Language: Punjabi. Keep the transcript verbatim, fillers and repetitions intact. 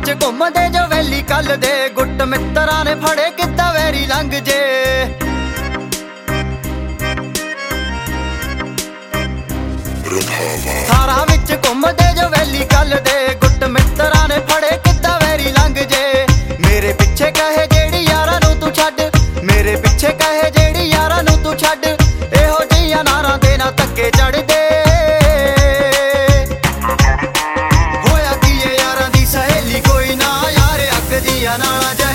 ਵਿੱਚ ਘੁੰਮਦੇ ਜੋ ਵੈਲੀ ਕੱਲ ਦੇ ਗੁੱਟ ਮਿੱਤਰਾਂ ਨੇ ਫੜੇ ਕਿੱਦਾਂ ਵੈਰੀ ਲੰਘ ਜੇ ਥਾਰਾਂ ਵਿੱਚ ਘੁੰਮਦੇ ਜੋ ਵੈਲੀ ਕੱਲ ਦੇ ਗੁੱਟ ਮਿੱਤਰਾਂ ਨੇ ਫੜੇ ਕਿੱਦਾਂ ਵੈਰੀ ਲੰਘ ਜੇ ਮੇਰੇ ਪਿੱਛੇ ਕਹੇ ਜਿਹੜੀ ਯਾਰਾਂ ਨੂੰ ਤੂੰ ਛੱਡ ਮੇਰੇ ਪਿੱਛੇ ਕਹੇ ਜਿਹੜੀ ਯਾਰਾਂ ਨੂੰ ਤੂੰ ਛੱਡ ਇਹੋ ਜਿਹੀਆਂ ਨਾਰਾਂ ਦੇ ਨਾ ਧੱਕੇ ਚੜਦੇ ਹੋਇਆ ਕੀ ਏ ਯਾਰਾਂ ਦੀ ਸਹੇਲੀ ਕੋਈ ਨਾ ਯਾਰ ਅੱਗ ਦੀਆਂ ਨਾਲਾਂ